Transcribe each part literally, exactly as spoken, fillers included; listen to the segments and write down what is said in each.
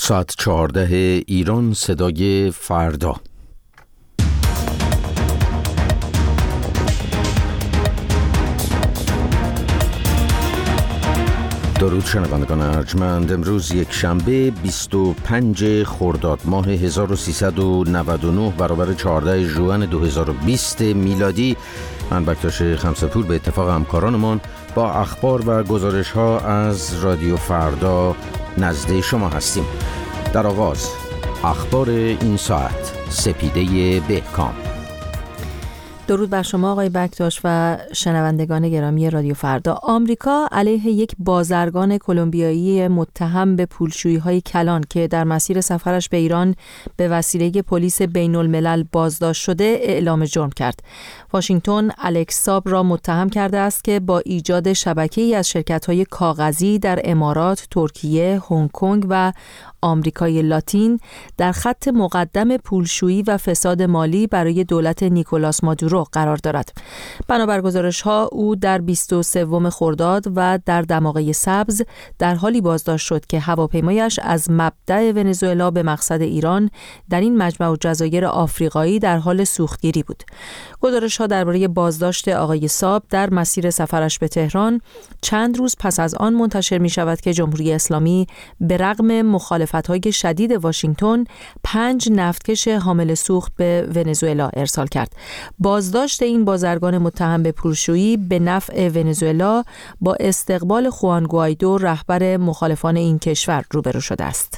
ساعت چهارده ایران، صدای فردا. درود شنوندگان ارجمند. امروز یک شنبه بیست و پنج خرداد ماه هزار و سیصد و نود و نه برابر چهارده ژوئن دو هزار و بیست میلادی. من بکتاش خمسه‌پور به اتفاق همکارانمان با اخبار و گزارش ها از رادیو فردا نزد شما هستیم. در آغاز اخبار این ساعت. سپیده بهکام. درود بر شما آقای بکتاش و شنوندگان گرامی رادیو فردا. آمریکا علیه یک بازرگان کلمبیایی متهم به پولشویی‌های کلان که در مسیر سفرش به ایران به وسیله پلیس بین الملل بازداشت شده اعلام جرم کرد. واشنگتن الکس ساب را متهم کرده است که با ایجاد شبکه‌ای از شرکت‌های کاغذی در امارات، ترکیه، هنگ کنگ و آمریکای لاتین در خط مقدم پولشویی و فساد مالی برای دولت نیکولاس مادورو قرار دارد. بنابر گزارش‌ها او در بیست و سوم خرداد و در دماغه سبز در حالی بازداشت شد که هواپیمایش از مبدأ ونزوئلا به مقصد ایران در این مجمع جزایر آفریقایی در حال سوختگیری بود. گزارش‌ها درباره بازداشت آقای ساب در مسیر سفرش به تهران چند روز پس از آن منتشر می‌شود که جمهوری اسلامی به رغم مخالفت‌های شدید واشنگتن پنج نفتکش حامل سوخت به ونزوئلا ارسال کرد. بازداشت این بازرگان متهم به پولشویی به نفع ونزوئلا با استقبال خوان گوایدو رهبر مخالفان این کشور روبرو شده است.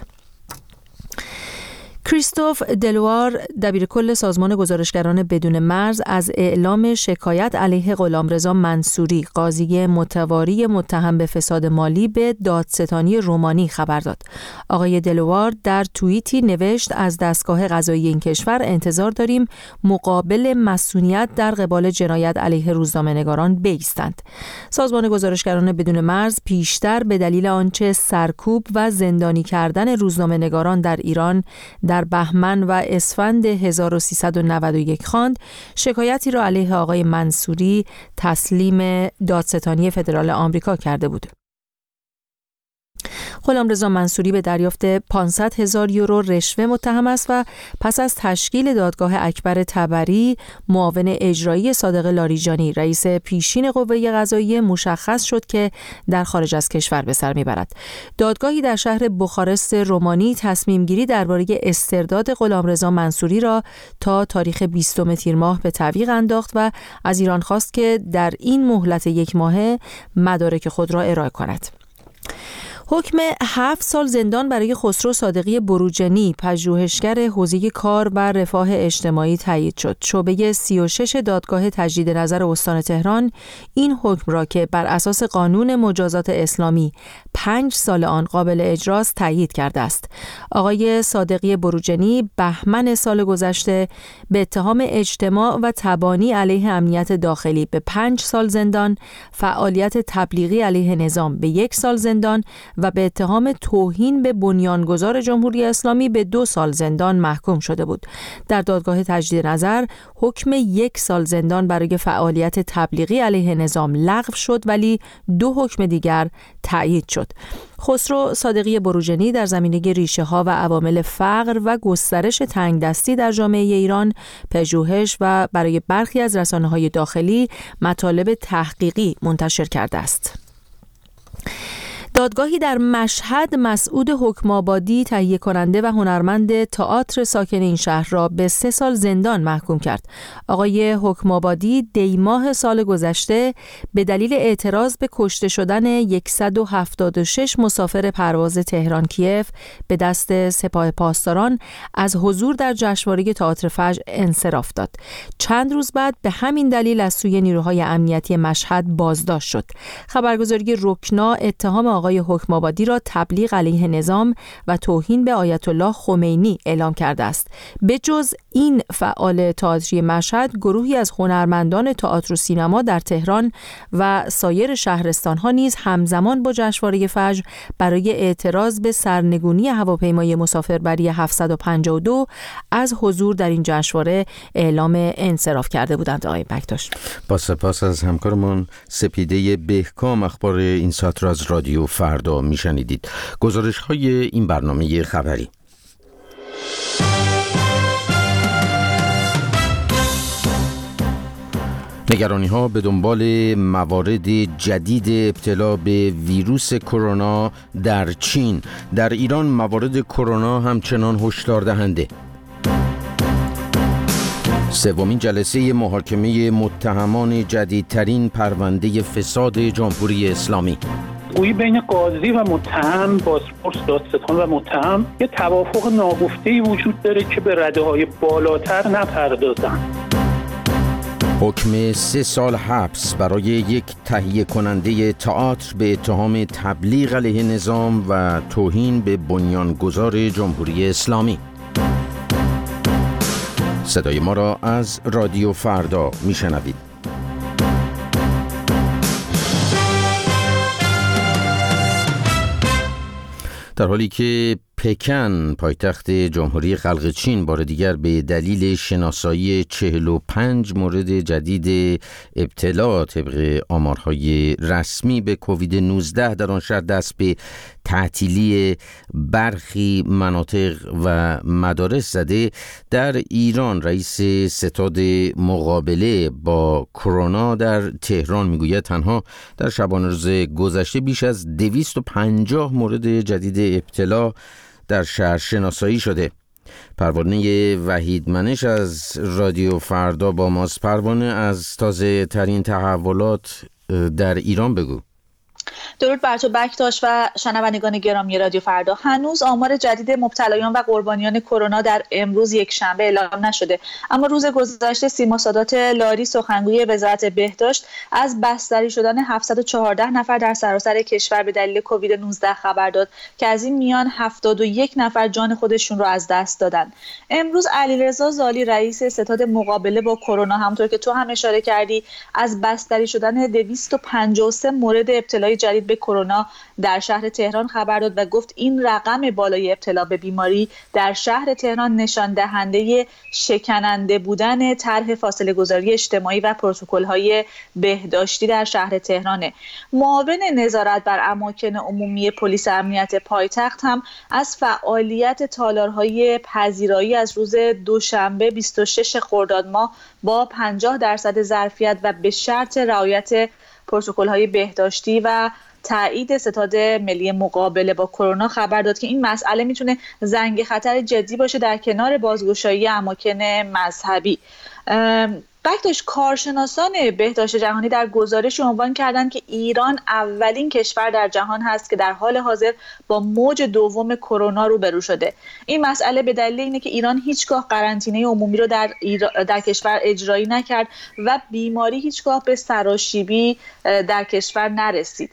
کریستوف دلوار، دبیرکل سازمان گزارشگران بدون مرز، از اعلام شکایت علیه غلامرضا منصوری، قاضی متواری متهم به فساد مالی، به دادستانی رومانی خبر داد. آقای دلوار در توییتی نوشت از دستگاه قضایی این کشور انتظار داریم مقابل مسئولیت در قبال جنایت علیه روزنامه‌نگاران بایستند. سازمان گزارشگران بدون مرز پیشتر به دلیل آنچه سرکوب و زندانی کردن روزنامه‌نگاران در ایران در در بهمن و اسفند هزار و سیصد و نود و یک خواند، شکایتی را علیه آقای منصوری تسلیم دادستانی فدرال آمریکا کرده بود. غلامرضا منصوری به دریافت پانصد هزار یورو رشوه متهم است و پس از تشکیل دادگاه اکبر تبری، معاون اجرایی صادق لاریجانی، رئیس پیشین قوه قضاییه، مشخص شد که در خارج از کشور به سر میبرد. دادگاهی در شهر بخارست رومانی تصمیم گیری درباره استرداد غلامرضا منصوری را تا تاریخ بیستم تیر ماه به تعویق انداخت و از ایران خواست که در این مهلت یک ماهه مدارک خود را ارائه کند. حکم هفت سال زندان برای خسرو صادقی بروجنی، پژوهشگر حوزه کار و رفاه اجتماعی تایید شد. شعبه سی و شش دادگاه تجدید نظر استان تهران این حکم را که بر اساس قانون مجازات اسلامی پنج سال آن قابل اجراست تایید کرده است. آقای صادقی بروجنی بهمن سال گذشته به اتهام اجتماع و تبانی علیه امنیت داخلی به پنج سال زندان، فعالیت تبلیغی علیه نظام به یک سال زندان و به اتهام توهین به بنیانگذار جمهوری اسلامی به دو سال زندان محکوم شده بود. در دادگاه تجدید نظر حکم یک سال زندان برای فعالیت تبلیغی علیه نظام لغو شد، ولی دو حکم دیگر تایید شد. خسرو صادقی بروجنی در زمینه ریشه ها و عوامل فقر و گسترش تنگدستی در جامعه ایران پژوهش و برای برخی از رسانه‌های داخلی مطالب تحقیقی منتشر کرده است. دادگاهی در مشهد مسعود حکم‌آبادی، تهیه کننده و هنرمند تئاتر ساکن این شهر را به سه سال زندان محکوم کرد. آقای حکم‌آبادی دی ماه سال گذشته به دلیل اعتراض به کشته شدن صد و هفتاد و شش مسافر پرواز تهران کیف به دست سپاه پاسداران از حضور در جشنواره تئاتر فجر انصراف داد. چند روز بعد به همین دلیل از سوی نیروهای امنیتی مشهد بازداشت شد. خبرگزاری رکنا اتهام آقای حکم‌آبادی را تبلیغ علیه نظام و توهین به آیت الله خمینی اعلام کرده است. به جز این فعال تئاتری مشهد، گروهی از هنرمندان تئاتر و سینما در تهران و سایر شهرستان‌ها نیز همزمان با جشنواره فجر برای اعتراض به سرنگونی هواپیمای مسافربری هفتصد و پنجاه و دو از حضور در این جشنواره اعلام انصراف کرده بودند. آقای بکتاش، با سپاس از همکارمون سپیده بهکام اخبار این ساعت را از رادیو فردا میشنیدید. گزارش های این برنامه خبری. نگرانی ها به دنبال موارد جدید ابتلا به ویروس کرونا در چین. در ایران موارد کرونا همچنان هشدار دهنده. سومین جلسه محاکمه متهمان جدیدترین پرونده فساد جمهوری اسلامی. گویی بین قاضی و متهم، بازپرس، دادستان و متهم یه توافق ناگفته‌ای وجود داره که به رده‌های بالاتر نپردازن. حکم سه سال حبس برای یک تهیه کننده تئاتر به اتهام تبلیغ علیه نظام و توهین به بنیانگذار جمهوری اسلامی. صدای ما را از رادیو فردا میشنوید. در حالی که پکن پایتخت جمهوری خلق چین بار دیگر به دلیل شناسایی چهل و پنج مورد جدید ابتلا طبق آمارهای رسمی به کووید نوزده در آن شهر دست به تعطیلی برخی مناطق و مدارس زده، در ایران رئیس ستاد مقابله با کرونا در تهران میگوید تنها در شبانه روز گذشته بیش از دویست و پنجاه مورد جدید ابتلا در شهر شناسایی شده. پروانه وحیدمنش از رادیو فردا با ماست. پروانه، از تازه ترین تحولات در ایران بگو. درود بر تو بکتاش و شنوندگان گرامی رادیو فردا. هنوز آمار جدید مبتلایان و قربانیان کرونا در امروز یک شنبه اعلام نشده، اما روز گذشته سیما سادات لاری سخنگوی وزارت بهداشت از بستری شدن هفتصد و چهارده نفر در سراسر کشور به دلیل کووید نوزده خبر داد که از این میان هفتاد و یک نفر جان خودشون رو از دست دادن. امروز علیرضا زالی رئیس ستاد مقابله با کرونا، همونطور که تو هم اشاره کردی، از بستری شدن دویست و پنجاه و سه مورد ابتلای جدید به کرونا در شهر تهران خبر داد و گفت این رقم بالای ابتلا به بیماری در شهر تهران نشان دهنده شکننده بودن طرح فاصله گذاری اجتماعی و پروتکل‌های بهداشتی در شهر تهرانه. معاون نظارت بر اماکن عمومی پلیس امنیت پایتخت هم از فعالیت تالارهای پذیرایی از روز دوشنبه بیست و شش خرداد ماه با پنجاه درصد ظرفیت و به شرط رعایت پروتکل‌های بهداشتی و تایید ستاد ملی مقابله با کرونا خبر داد که این مسئله میتونه زنگ خطر جدی باشه در کنار بازگشایی اماکن مذهبی. بکتاش، کارشناسان بهداشت جهانی در گزارش عنوان کردند که ایران اولین کشور در جهان هست که در حال حاضر با موج دوم کرونا روبرو شده. این مسئله به دلیل اینه که ایران هیچگاه قرنطینه عمومی رو در, ایرا... در کشور اجرایی نکرد و بیماری هیچگاه به سراشیبی در کشور نرسید.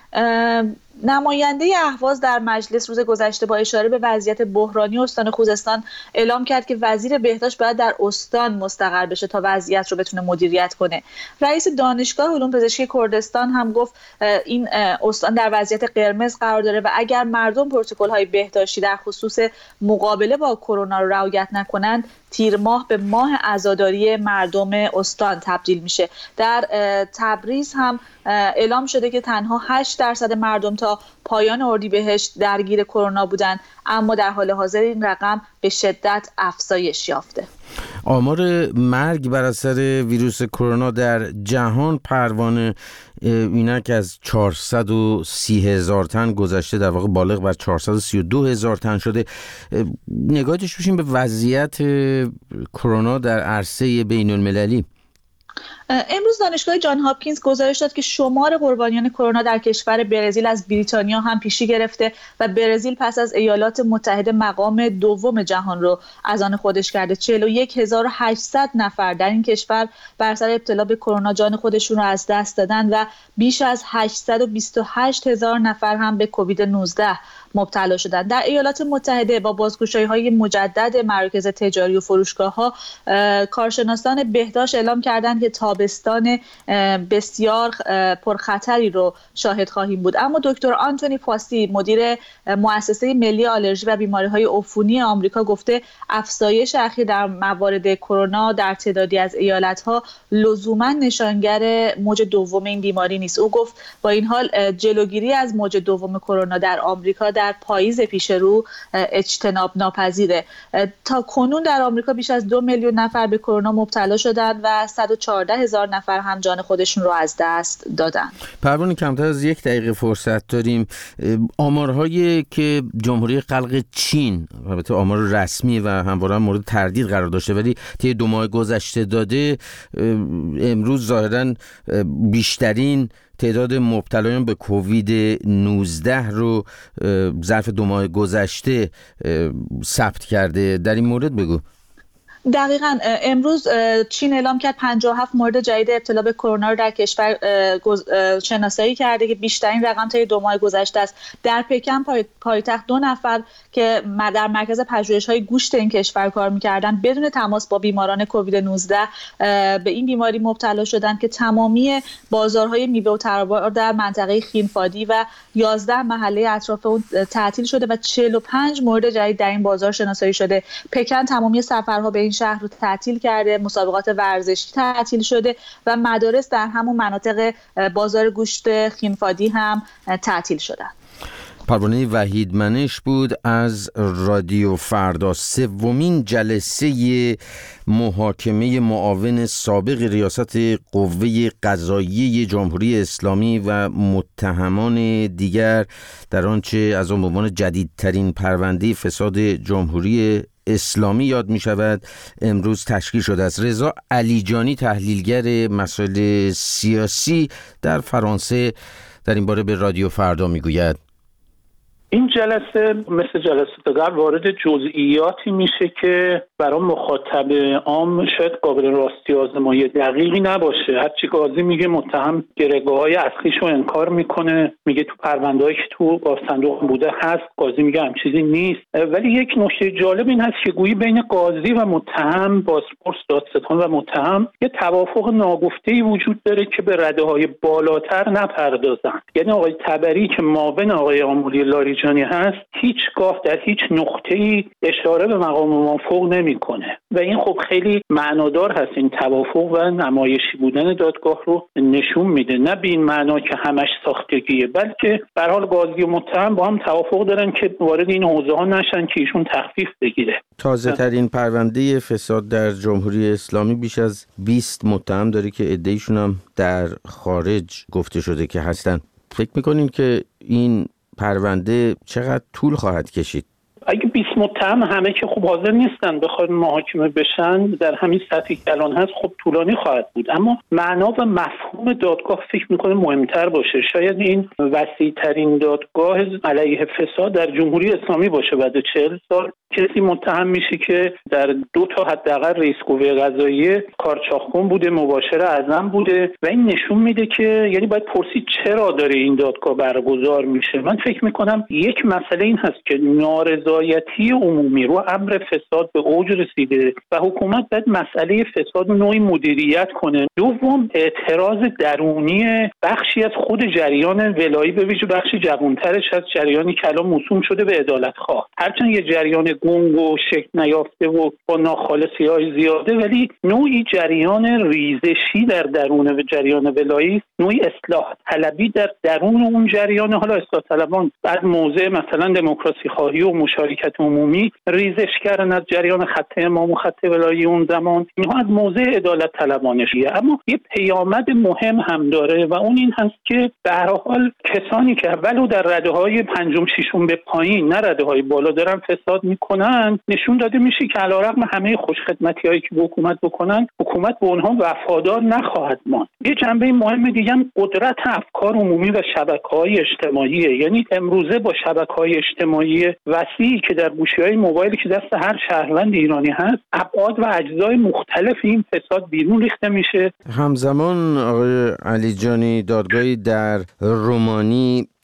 نماینده اهواز در مجلس روز گذشته با اشاره به وضعیت بحرانی استان خوزستان اعلام کرد که وزیر بهداشت باید در استان مستقر بشه تا وضعیت رو بتونه مدیریت کنه. رئیس دانشگاه علوم پزشکی کردستان هم گفت این استان در وضعیت قرمز قرار داره و اگر مردم پروتکل‌های بهداشتی در خصوص مقابله با کرونا رو رعایت نکنند، تیر ماه به ماه عزاداری مردم استان تبدیل میشه. در تبریز هم اعلام شده که تنها هشت درصد مردم تا پایان اردیبهشت درگیر کرونا بودند، اما در حال حاضر این رقم به شدت افزایش یافته. آمار مرگ بر اثر ویروس کرونا در جهان، پروانه، اینک از چهارصد و سی هزار تن گذشته، در واقع بالغ بر چهارصد و سی و دو هزار تن شده. نگاهی داشته باشیم به وضعیت کرونا در عرصه بین المللی. امروز دانشگاه جان هاپکینز گزارش داد که شمار قربانیان کرونا در کشور برزیل از بریتانیا هم پیشی گرفته و برزیل پس از ایالات متحده مقام دوم جهان رو از آن خودش کرده. چهل و یک هزار و هشتصد نفر در این کشور بر اثر ابتلا به کرونا جان خودشون رو از دست دادن و بیش از هشتصد و بیست و هشت هزار نفر هم به کووید نوزده مبتلا شدند. در ایالات متحده با بازگشایی‌های مجدد مراکز تجاری و فروشگاه‌ها، کارشناسان بهداشت اعلام کردند که تا تابستان بسیار پرخطری رو شاهد خواهیم بود. اما دکتر آنتونی فاسی مدیر مؤسسه ملی آلرژی و بیماری‌های عفونی آمریکا گفته افزایش اخیر در موارد کرونا در تعدادی از ایالت‌ها لزوما نشانگر موج دوم این بیماری نیست. او گفت با این حال جلوگیری از موج دوم کرونا در آمریکا در پاییز پیش رو اجتناب ناپذیره. تا کنون در آمریکا بیش از دو میلیون نفر به کرونا مبتلا شدند و صد و چهارده هزار نفر هم جان خودشون رو از دست دادن. پروانه کمتر از یک دقیقه فرصت داریم. آمارهایی که جمهوری خلق چین، البته آمار رسمی و همواره مورد تردید قرار داشته ولی طی دو ماه گذشته داده، امروز ظاهراً بیشترین تعداد مبتلایان به کووید نوزده رو ظرف دو ماه گذشته ثبت کرده. در این مورد بگو. دقیقاً امروز چین اعلام کرد پنجاه و هفت مورد جدید ابتلا به کرونا رو در کشور شناسایی کرده که بیشترین رقم تا دو ماه گذشته است. در پکن پایتخت دو نفر که در مرکز پژوهش‌های گوشت این کشور کار می‌کردند بدون تماس با بیماران کووید نوزده به این بیماری مبتلا شدند که تمامی بازارهای میوه و تربار در منطقه خینفادی و یازده محله اطراف اون تعطیل شده و چهل و پنج مورد جدید در این بازار شناسایی شده. پکن تمامی سفرها به این شهر رو تعطیل کرده، مسابقات ورزشی تعطیل شده و مدارس در همون مناطق بازار گوشت خینفادی هم تعطیل شدن. پروانه وحیدمنش بود از رادیو فردا. سومین جلسه محاکمه معاون سابق ریاست قوه قضاییه جمهوری اسلامی و متهمان دیگر در آنچه از آن به عنوان جدیدترین پرونده فساد جمهوری اسلامی یاد می شود امروز تشکیل شده است. رضا علیجانی تحلیلگر مسائل سیاسی در فرانسه در این باره به رادیو فردا می گوید این جلسه مثل جلسه دیگر وارد جزئیاتی میشه که برای مخاطب عام شاید قابل راستی آزمایی دقیقی نباشه. هرچی قاضی میگه متهم گره‌های اصلیش رو انکار میکنه، میگه تو پرونده‌ای که تو گاف صندوق بوده هست، قاضی میگه هم چیزی نیست. ولی یک نکته جالب این هست که گویی بین قاضی و متهم، بازپرس، دادستان و متهم یه توافق ناگفته‌ای وجود داره که به رده‌های بالاتر نپردازن. یعنی آقای تبری که معاون آقای آملی لاریجانی هست هیچگاه در هیچ نقطه‌ای اشاره به مقام موافق نمی‌کنه و این خب خیلی معنادار هست. این توافق و نمایشی بودن دادگاه رو نشون میده، نه به این معنا که همش ساختگیه، بلکه به هر حال قاضی و متهم با هم توافق دارن که وارد این حوزه‌ها نشن که ایشون تخفیف بگیره. تازه ترین پرونده فساد در جمهوری اسلامی بیش از بیست متهم داره که عده‌ایشون هم در خارج گفته شده که هستن. فکر می‌کنین که این پرونده چقدر طول خواهد کشید؟ اگه بیست متهم همه که خوب حاضر نیستن بخواد محاکمه بشن در همین سطحی که الان هست، خب طولانی خواهد بود. اما معنا و مفهوم دادگاه فکر میکنه مهمتر باشه. شاید این وسیع ترین دادگاه علیه فساد در جمهوری اسلامی باشه. بعد چهل سال کسی متهم میشه که در دو تا حداقل رئیس قوه قضاییه کارچاخکن بوده، مباشر اعظم بوده و این نشون میده که یعنی باید پرسید چرا داره این دادگاه برگزار میشه. من فکر میکنم یک مسئله این هست که نارضایتی عمومی رو امر فساد به اوج رسیده و حکومت باید مسئله فساد نوعی مدیریت کنه. دوم اعتراض درونی بخشی از خود جریان ولایی، به ویژه بخشی جوانترش از جریانی که الان موسوم شده به عدالت‌خواه، هرچند یه جریان گنگ و شکل نیافته و با ناخالصی‌های زیاده، ولی نوعی جریان ریزشی در درون جریان ولایی، نوعی اصلاح طلبی در درون اون جریان. حالا اصلاح طلبان بعد موضع مثلا دموکراسی خواهی و مشارکت عمومی ریزش کردن از جریان خط امام و خط ولایی اون زمان، اینها از موضع عدالت طلبانشیه. اما یه پیامد مهم هم داره و اون این هست که به هر حال کسانی که اولو در رده‌های پنجم ششم به پایین نه رده‌های بالا دارن فساد میکنن، نشون داده میشه که علیرغم همه خوشخدمتی‌هایی که به حکومت بکنن، حکومت به اونها وفادار نخواهد ماند. یه جنبه مهم دیگه هم قدرت افکار عمومی و شبکه‌های اجتماعیه. یعنی امروزه با شبکه‌های اجتماعی وسیعی که در گوشی‌های موبایلی که دست هر شهروند ایرانی هست، ابعاد و اجزای مختلف این فساد بیرون ریخته میشه. همزمان آقای علیجانی دادگاهی در رومانی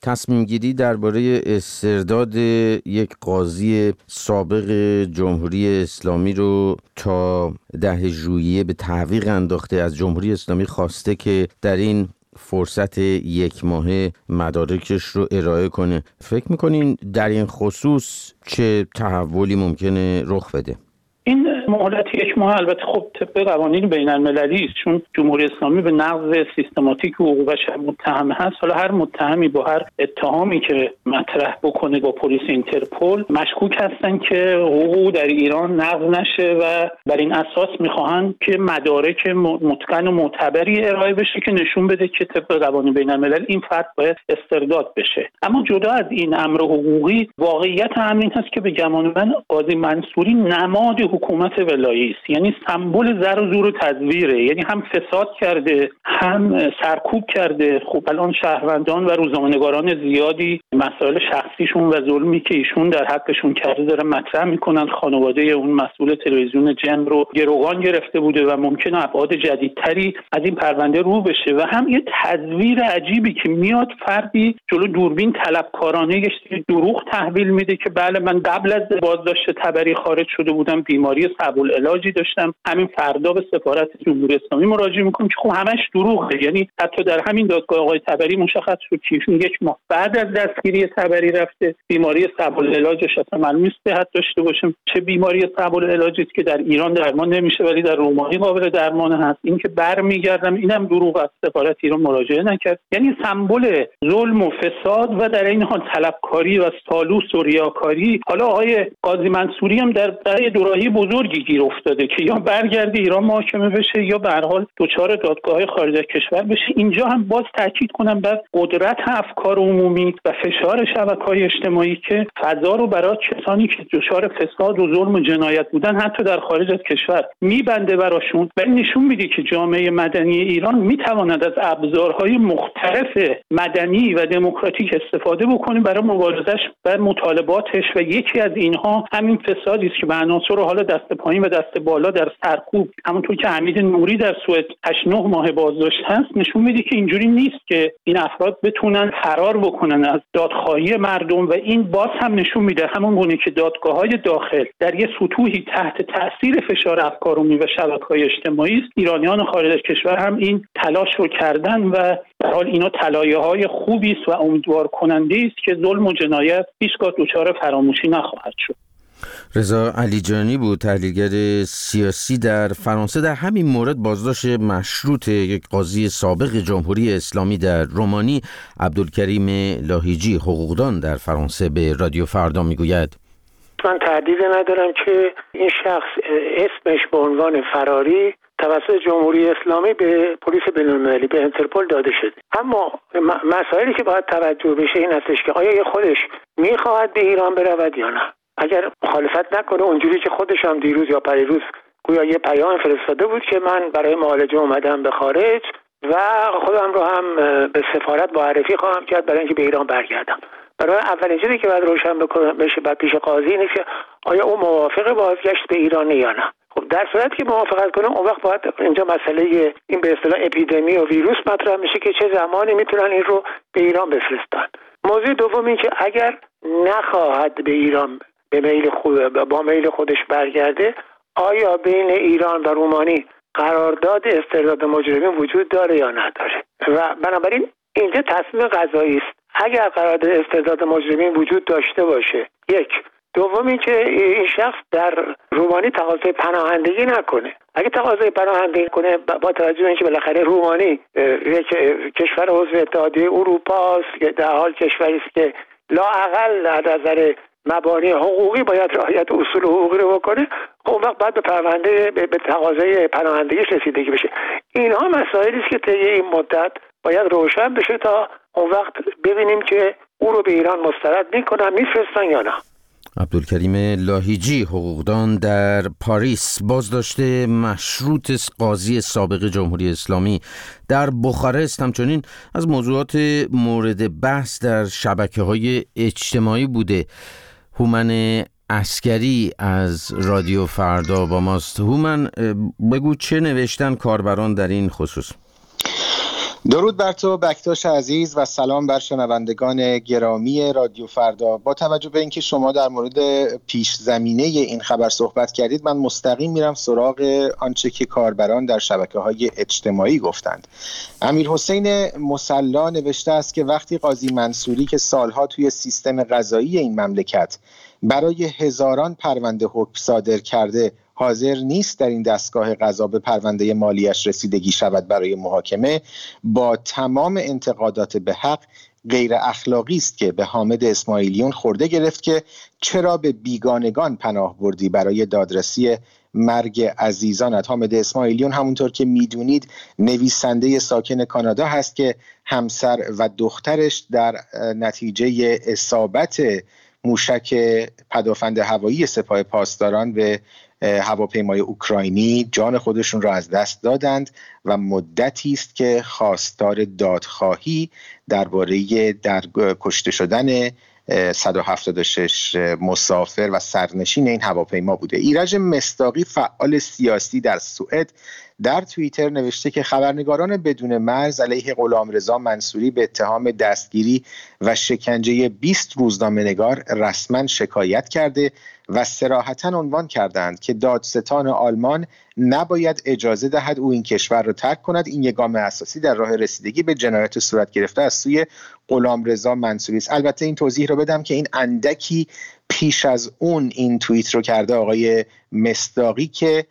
تصمیم گیری درباره استرداد یک قاضی سابق جمهوری اسلامی رو تا ده ژوئیه به تعویق انداخته. از جمهوری اسلامی خواسته که در این فرصت یک ماهه مدارکش رو ارائه کنه. فکر میکنین در این خصوص چه تحولی ممکنه رخ بده؟ این مهلت یک ماه البته خب طبق قوانین بین المللی است، چون جمهوری اسلامی به نقض سیستماتیک حقوق بشر متهم هست. حالا هر متهمی با هر اتهامی که مطرح بکنه با پلیس اینترپل مشکوک هستن که حقوق در ایران نقض نشه و بر این اساس میخواهند که مدارک متقن و معتبری ارائه بشه که نشون بده که طبق قوانین بین الملل این فرد باید استرداد بشه. اما جدا از این امر حقوقی، واقعیت امر این هست که به گمان من قاضی منصوری نماد حکومت ولایی است، یعنی سمبل زر و زور و تزویره، یعنی هم فساد کرده هم سرکوب کرده. خب الان شهروندان و روزنامه‌نگاران زیادی مسائل شخصیشون و ظلمی که ایشون در حقشون کرده داره مطرح میکنن. خانواده اون مسئول تلویزیون جن رو گروگان گرفته بوده و ممکنه ابعاد جدیدتری از این پرونده رو بشه و هم یه تزویر عجیبی که میاد فردی جلو دوربین طلبکارانه یه دروغ تحویل میده که بله من قبل از بازداشت تبری خارج شده بودم، بیماری صعب العلاجی داشتم، همین فردا به سفارت جمهوری اسلامی مراجعه میکنم که خب همش دروغه. یعنی حتی در همین دادگاه آقای تبری مشخص شد که یک ماه بعد از دستگیری تبری رفته، بیماری صعب العلاجش اصلا معلوم نیست صحت داشته باشه. چه بیماری صعب العلاجی است که در ایران درمان نمیشه ولی در رومانی قابل درمان هست. این که برمیگردم اینم دروغ است، سفارت ایران مراجعه نکرد. یعنی سمبل ظلم و فساد و در این حال طلبکاری و سالوس و ریاکاری. حالا آقای قاضی منصوری هم در در دوراهی بزرگی گیر افتاده که یا برگرده ایران محاکمه بشه یا به هر حال دچار دادگاه خارج از کشور بشه. اینجا هم باز تاکید کنم بر قدرت افکار عمومی و فشار شبکه‌های اجتماعی که فضا رو برای کسانی که دچار فساد و ظلم و جنایت بودن حتی در خارج از کشور میبنده براشون و نشون میده که جامعه مدنی ایران میتواند از ابزارهای مختلف مدنی و دموکراتیک استفاده بکنه برای مبارزش بر مطالباتش و یکی از اینها همین فسادی است که به عناصر رو حالا دست پایین و دست بالا در سرکوب، همونطور که حمید نوری در سوئد هشت نه ماه بازداشت هست، نشون میده که اینجوری نیست که این افراد بتونن فرار بکنن از دادخواهی مردم و این باز هم نشون میده همون گونه که دادگاه‌های داخل در یه سطوحی تحت تاثیر فشار افکار عمومی و شبکه‌های اجتماعی است. ایرانیان خارج از کشور هم این تلاش رو کردن و در حال اینا طلایه‌های خوبی است و امیدوار کننده است که ظلم و جنایت هیچگاه دچار فراموشی نخواهد شد. رضا علیجانی بود، تحلیلگر سیاسی در فرانسه. در همین مورد بازداشت مشروط یک قاضی سابق جمهوری اسلامی در رومانی، عبدالکریم لاهیجی، حقوقدان در فرانسه، به رادیو فردا میگوید: من تردیدی ندارم که این شخص اسمش به عنوان فراری توسط جمهوری اسلامی به پلیس بین‌المللی، به اینترپل داده شده. اما مسائلی که باید توجه بشه این هستش که آیا خودش میخواهد به ایران برود یا نه. اگر مخالفت نکنه اونجوری که خودش هم دیروز یا پریروز گویا یه پیام فرستاده بود که من برای معالجه اومدم به خارج و خودم رو هم به سفارت معرفی خواهم کرد برای اینکه به ایران برگردم. برای اولین چیزی که باید روشن بکنه بشه بعد پیش قاضی اینه که آیا او موافق بازگشت به ایران یا نه. خب در صورتی که موافقت کنه اون وقت باید اینجا مسئله این به اصطلاح اپیدمی و ویروس مطرح میشه که چه زمانی میتونن این رو به ایران بفرستن. موضوع دوم این که اگر نخواهد به ایران به میل خود با میل خودش برگرده، آیا بین ایران و رومانی قرارداد استرداد مجرمین وجود داره یا نداره؟ و بنابراین اینجا تصمیم قضایی است. اگر قرارداد استرداد مجرمین وجود داشته باشه، یک. دوم این که این شخص در رومانی تقاضای پناهندگی نکنه. اگه تقاضای پناهندگی کنه با توجه به اینکه بالاخره رومانی یک کشور عضو اتحادیه اروپا است که در حال کشوری است که لااقل از نظر مبانی حقوقی باید رعایت اصول حقوقی رو بکنه، اون وقت باید به پرونده به تقاضای پناهندگیش رسیدگی بشه. اینها مسائلی است که طی این مدت باید روشن بشه تا اون وقت ببینیم که او رو به ایران مسترد میکنن میفرستن یا نه. عبدالکریم لاهیجی، حقوقدان در پاریس. بازداشت مشروط قاضی سابق جمهوری اسلامی در بخارست همچنین از موضوعات مورد بحث در شبکه‌های اجتماعی بوده. هومن عسکری از رادیو فردا با ماست. هومن، بگو چه نوشتن کاربران در این خصوص؟ درود بر تو بکتاش عزیز و سلام بر شنوندگان گرامی رادیو فردا. با توجه به اینکه شما در مورد پیش زمینه این خبر صحبت کردید، من مستقیم میرم سراغ آنچه که کاربران در شبکه‌های اجتماعی گفتند. امیرحسین مصلا نوشته است که وقتی قاضی منصوری که سالها توی سیستم قضایی این مملکت برای هزاران پرونده حکم صادر کرده حاضر نیست در این دستگاه قضا به پرونده مالیش رسیدگی شود برای محاکمه، با تمام انتقادات به حق غیر اخلاقی است که به حامد اسماعیلیون خورده گرفت که چرا به بیگانگان پناه بردی برای دادرسی مرگ عزیزانت. حامد اسماعیلیون همونطور که میدونید نویسنده ساکن کانادا هست که همسر و دخترش در نتیجه اصابت موشک پدافند هوایی سپاه پاسداران به هواپیمای اوکراینی جان خودشون را از دست دادند و مدتی است که خواستار دادخواهی درباره در کشته شدن صد و هفتاد و شش مسافر و سرنشین این هواپیما بوده. ایرج مصداقی فعال سیاسی در سوئد در توییتر نوشته که خبرنگاران بدون مرز علیه غلامرضا منصوری به اتهام دستگیری و شکنجه بیست روزنامه‌نگار رسما شکایت کرده و صراحتاً عنوان کردند که دادستان آلمان نباید اجازه دهد او این کشور را ترک کند. این یک گام اساسی در راه رسیدگی به جنایت صورت گرفته از سوی غلامرضا منصوری است. البته این توضیح رو بدم که این اندکی پیش از اون این توییت رو کرده آقای مصداقی که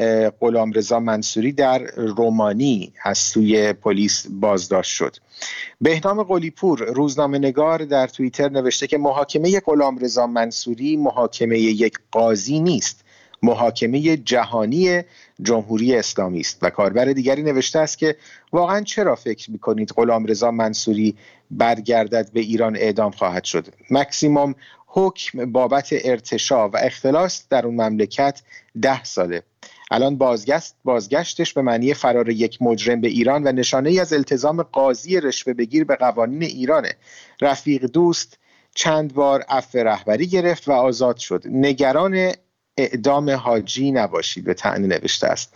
غلامرضا منصوری در رومانی از سوی پلیس بازداشت شد. بهنام قلی‌پور روزنامه‌نگار در توییتر نوشته که محاکمه غلامرضا منصوری محاکمه یک قاضی نیست، محاکمه جهانی جمهوری اسلامی است. و کاربر دیگری نوشته است که واقعا چرا فکر می‌کنید غلامرضا منصوری برگردد به ایران اعدام خواهد شد؟ مکسیموم حکم بابت ارتشاء و اختلاس در اون مملکت ده ساله. الان بازگشت بازگشتش به معنی فرار یک مجرم به ایران و نشانه ای از التزام قاضی رشوه بگیر به قوانین ایرانه. رفیق دوست چند بار عفو رهبری گرفت و آزاد شد. نگران اعدام حاجی نباشید، به طعنه نوشته است.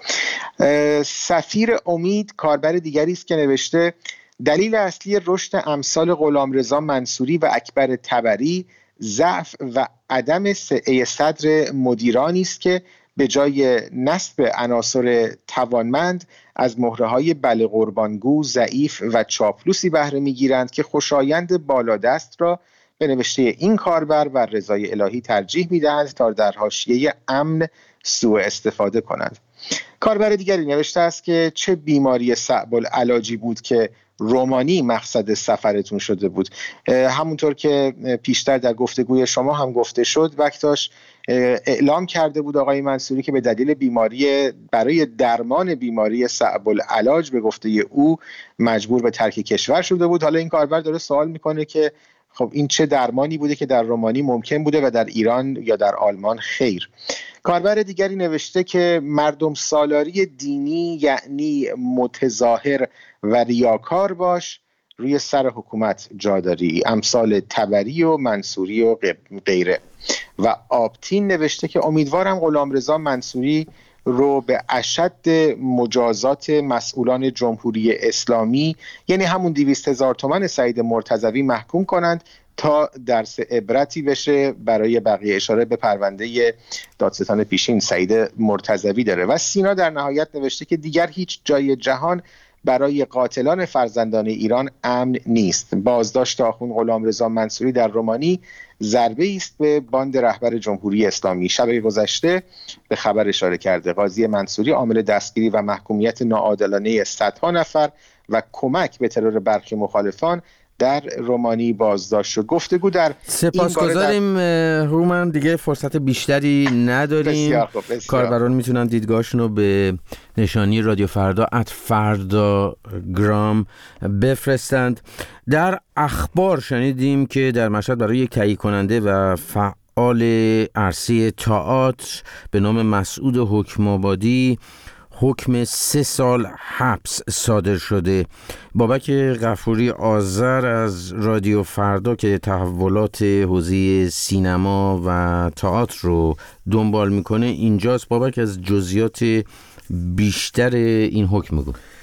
سفیر امید کاربر دیگری است که نوشته دلیل اصلی رشد امثال غلامرضا منصوری و اکبر طبری ضعف و عدم سعه صدر مدیرانی است که به جای نصب عناصر توانمند از مهره‌های بله قربانگو، ضعیف و چاپلوسی بهره می‌گیرند که خوشایند بالادست را به نوشته این کاربر و رضای الهی ترجیح می‌دهند تا در حاشیه امن سوء استفاده کنند. کاربر دیگری نوشته است که چه بیماری صعب العلاجی بود که رومانی مقصد سفرتون شده بود. همونطور که پیشتر در گفتگوی شما هم گفته شد، وقتاش اعلام کرده بود آقای منصوری که به دلیل بیماری برای درمان بیماری صعب العلاج به گفته او مجبور به ترک کشور شده بود. حالا این کاربر داره سوال میکنه که خب این چه درمانی بوده که در رومانی ممکن بوده و در ایران یا در آلمان خیر. کاربر دیگری نوشته که مردم سالاری دینی یعنی متظاهر و ریاکار باش، روی سر حکومت جا داری، امثال طبری و منصوری و غیره. و آبتین نوشته که امیدوارم غلامرضا منصوری رو به اشد مجازات مسئولان جمهوری اسلامی، یعنی همون دویست هزار تومان سعید مرتضوی، محکوم کنند تا درس عبرتی بشه برای بقیه. اشاره به پرونده دادستان پیشین سعید مرتضوی داره. و سینا در نهایت نوشته که دیگر هیچ جای جهان برای قاتلان فرزندان ایران امن نیست. بازداشت آخوند غلامرضا منصوری در رومانی ضربه است به باند رهبر جمهوری اسلامی. شب گذشته به خبر اشاره کرده قاضی منصوری عامل دستگیری و محکومیت ناعادلانه صدها نفر و کمک به ترور برخی مخالفان در رومانی بازداشت شد. گفتگو در سپاسگزاریم در... هومن، دیگه فرصت بیشتری نداریم. بسیار خوب، بسیار. کاربران میتونن دیدگاهشون رو به نشانی رادیو فردا ات فردا گرام بفرستند. در اخبار شنیدیم که در مشهد برای یک تهیه کننده و فعال عرصه تئاتر به نام مسعود حکم‌آبادی حکم سه سال حبس صادر شده. بابک غفوری آذر از رادیو فردا که تحولات حوزه سینما و تئاتر رو دنبال میکنه اینجاست. بابک، از جزئیات بیشتر این حکم بگو.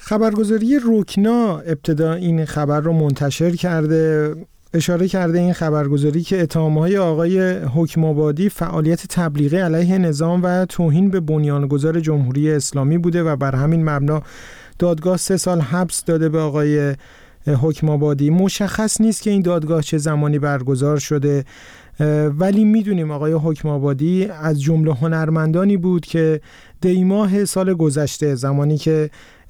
خبرگزاری رکنا ابتدا این خبر رو منتشر کرده، اشاره کرده این خبرگزاری که اتهام‌های آقای حکم‌آبادی فعالیت تبلیغی علیه نظام و توهین به بنیانگذار جمهوری اسلامی بوده و بر همین مبنا دادگاه سه سال حبس داده به آقای حکم‌آبادی. مشخص نیست که این دادگاه چه زمانی برگزار شده، ولی میدونیم آقای حکم‌آبادی از جمله هنرمندانی بود که دی ماه سال گذشته، زمانی که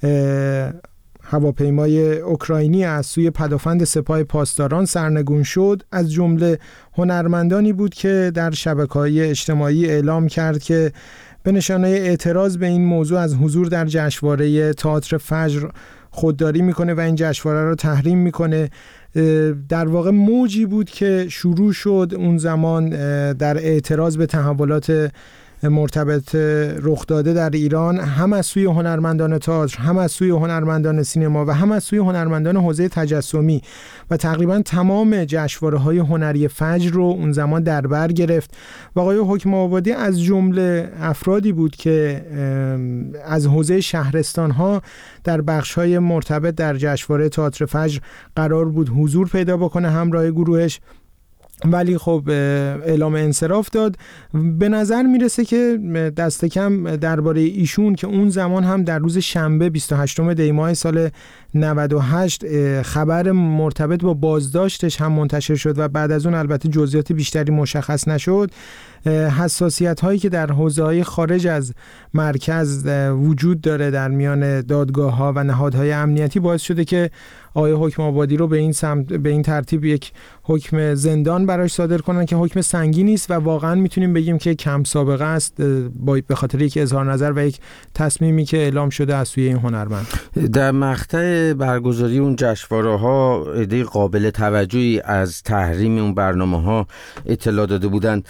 هواپیمای اوکراینی از سوی پدافند سپاه پاسداران سرنگون شد، از جمله هنرمندانی بود که در شبکه‌های اجتماعی اعلام کرد که به نشانه اعتراض به این موضوع از حضور در جشنواره تئاتر فجر خودداری میکنه و این جشنواره رو تحریم میکنه. در واقع موجی بود که شروع شد اون زمان در اعتراض به تحولات مرتبط رخ داده در ایران، هم از سوی هنرمندان تئاتر، هم از سوی هنرمندان سینما و هم از سوی هنرمندان حوزه تجسمی و تقریبا تمام جشنواره‌های هنری فجر رو اون زمان در بر گرفت و آقای حکم‌آبادی از جمله افرادی بود که از حوزه شهرستان‌ها در بخش‌های مرتبط در جشنواره تئاتر فجر قرار بود حضور پیدا بکنه همراه گروهش، ولی خب اعلام انصراف داد. به نظر میرسه که دست کم درباره ایشون که اون زمان هم در روز شنبه بیست و هشتم دی ماه سال نود و هشت خبر مرتبط با بازداشتش هم منتشر شد و بعد از اون البته جزئیات بیشتری مشخص نشد، حساسیت هایی که در حوزه های خارج از مرکز وجود داره در میان دادگاه ها و نهادهای امنیتی باعث شده که آقای حکم‌آبادی رو به این سمت به این ترتیب یک حکم زندان براش صادر کنن که حکم سنگینی است و واقعا میتونیم بگیم که کم سابقه است به خاطر یک اظهار نظر و یک تصمیمی که اعلام شده از سوی این هنرمند. در مقطع برگزاری اون جشنواره‌ها عده قابل توجهی از تحریم اون برنامه‌ها اطلاع داده بودند.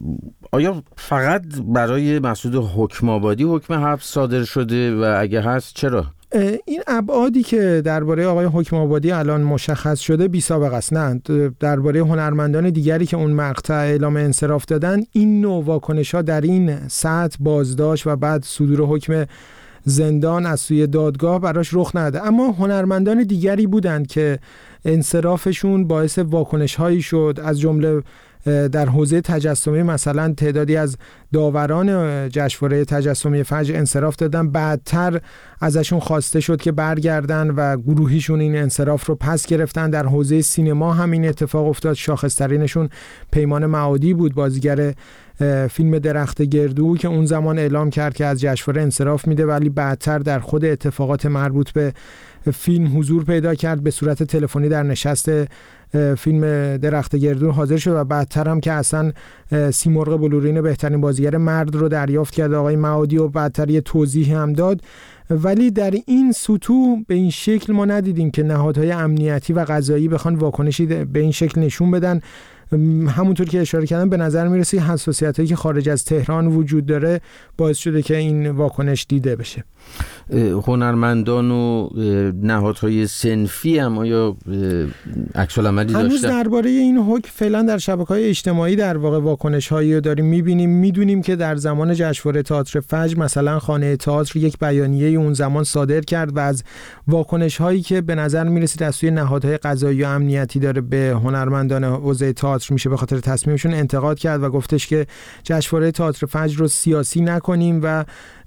آیا فقط برای مسعود حکم‌آبادی حکم حبس صادر شده و اگه هست چرا؟ این ابعادی که درباره آقای حکم‌آبادی الان مشخص شده بی سابقه است. نه، درباره هنرمندان دیگری که اون مقطع اعلام انصراف دادن این نوع واکنش‌ها در این سطح بازداشت و بعد صدور حکم زندان از سوی دادگاه براش رخ نده، اما هنرمندان دیگری بودند که انصرافشون باعث واکنش‌هایی شد، از جمله در حوزه تجسمی مثلا تعدادی از داوران جشنواره تجسمی فجر انصراف دادن، بعدتر ازشون خواسته شد که برگردن و گروهیشون این انصراف رو پس گرفتن. در حوزه سینما همین اتفاق افتاد، شاخص‌ترینشون پیمان معادی بود، بازیگر فیلم درخت گردو که اون زمان اعلام کرد که از جشنواره انصراف میده، ولی بعدتر در خود اتفاقات مربوط به فیلم حضور پیدا کرد، به صورت تلفنی در نشست فیلم درخت گردو حاضر شد و بعدتر هم که اصلا سیمرغ بلورین بهترین بازیگر مرد رو دریافت کرد آقای معادی و بعدتر یه توضیح هم داد. ولی در این سطوح به این شکل ما ندیدیم که نهادهای امنیتی و قضایی بخوان واکنشی به این شکل نشون بدن. همونطور که اشاره کردم به نظر میرسه حساسیتایی که خارج از تهران وجود داره باعث شده که این واکنش دیده بشه. هنرمندان و نهادهای صنفی هم آیا عکس العملی داشتن؟ هنوز درباره این حکم فعلا در شبکه‌های اجتماعی در واقع واکنش‌هایی رو داریم می‌بینیم. می‌دونیم که در زمان جشنواره تئاتر فجر مثلا خانه تئاتر یک بیانیه اون زمان صادر کرد و از واکنش‌هایی که به نظر می‌رسید از سوی نهادهای قضایی و امنیتی داره به هنرمندان حوزه تئاتر میشه به خاطر تصمیمشون انتقاد کرد و گفتش که جشنواره تئاتر فجر رو سیاسی نکنیم و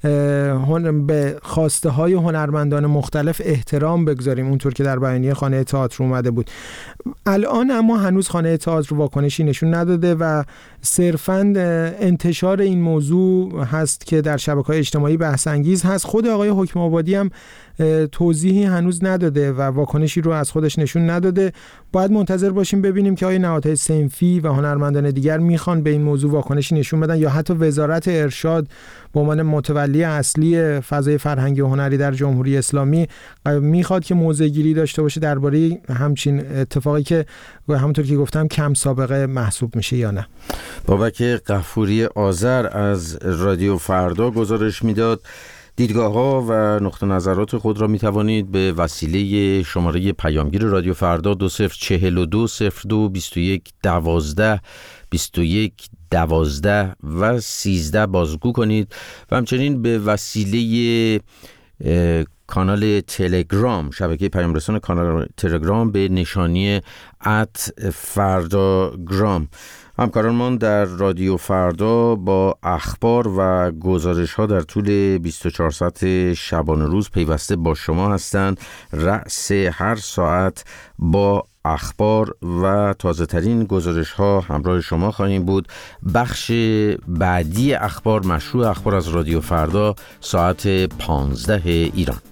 به خواسته های هنرمندان مختلف احترام بگذاریم، اونطور که در بیانیه خانه تئاتر اومده بود. الان اما هنوز خانه تئاتر واکنشی نشون نداده و صرفاً انتشار این موضوع هست که در شبکه‌های اجتماعی بحث انگیز هست. خود آقای حکم‌آبادی هم توضیحی هنوز نداده و واکنشی رو از خودش نشون نداده. باید منتظر باشیم ببینیم که آیا نهادهای صنفی و هنرمندان دیگر میخوان به این موضوع واکنشی نشون بدن یا حتی وزارت ارشاد به عنوان متولی اصلی فضای فرهنگی و هنری در جمهوری اسلامی میخواد که موضع‌گیری داشته باشه درباره همچین اتفاقی که همونطور که گفتم کم سابقه محسوب میشه یا نه. بابک غفوری آذر از رادیو فردا گزارش میداد. دیدگاه‌ها و نقطه نظرات خود را می توانید به وسیله شماره پیامگیر رادیو فردا دو صفر چهل و دو صفر دو بیست و یک دوازده بیست و یک دوازده و سیزده بازگو کنید و همچنین به وسیله کانال تلگرام، شبکه پیام رسان کانال تلگرام به نشانی ات فرداگرام. همکارانمان در رادیو فردا با اخبار و گزارش ها در طول بیست و چهار ساعت شبانه روز پیوسته با شما هستند. رأس هر ساعت با اخبار و تازه ترین گزارش ها همراه شما خواهیم بود. بخش بعدی اخبار، مشروع اخبار از رادیو فردا، ساعت پانزده ایران.